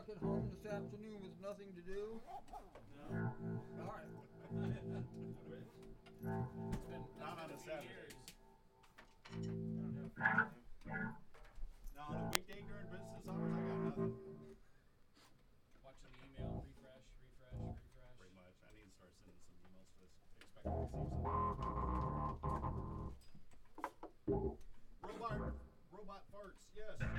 stuck at home this afternoon with nothing to do? No. All right. It's been Not on a Saturday. years. I don't have time. Now on a weekday during business hours, I got nothing. Watching the email, refresh. Pretty much. I need to start sending some emails to expect to receive some. Robot farts, yes.